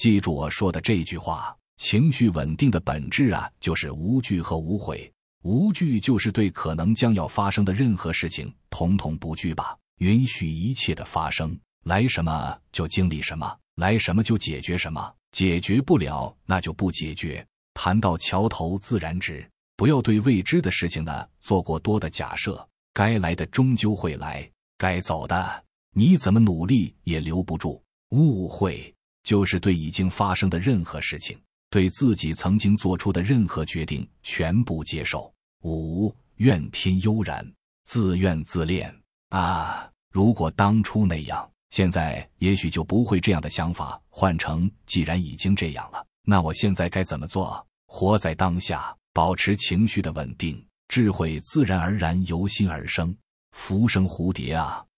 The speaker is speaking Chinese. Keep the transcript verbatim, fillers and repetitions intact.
记住我说的这句话，情绪稳定的本质啊，就是无惧和无悔。无惧就是对可能将要发生的任何事情统统不惧吧，允许一切的发生，来什么就经历什么，来什么就解决什么，解决不了那就不解决。谈到桥头自然直，不要对未知的事情呢做过多的假设，该来的终究会来，该走的你怎么努力也留不住。误会就是对已经发生的任何事情，对自己曾经做出的任何决定全部接受。五、怨天尤然，自怨自恋啊！如果当初那样，现在也许就不会这样的想法。换成既然已经这样了，那我现在该怎么做？活在当下，保持情绪的稳定，智慧自然而然由心而生。浮生蝴蝶啊，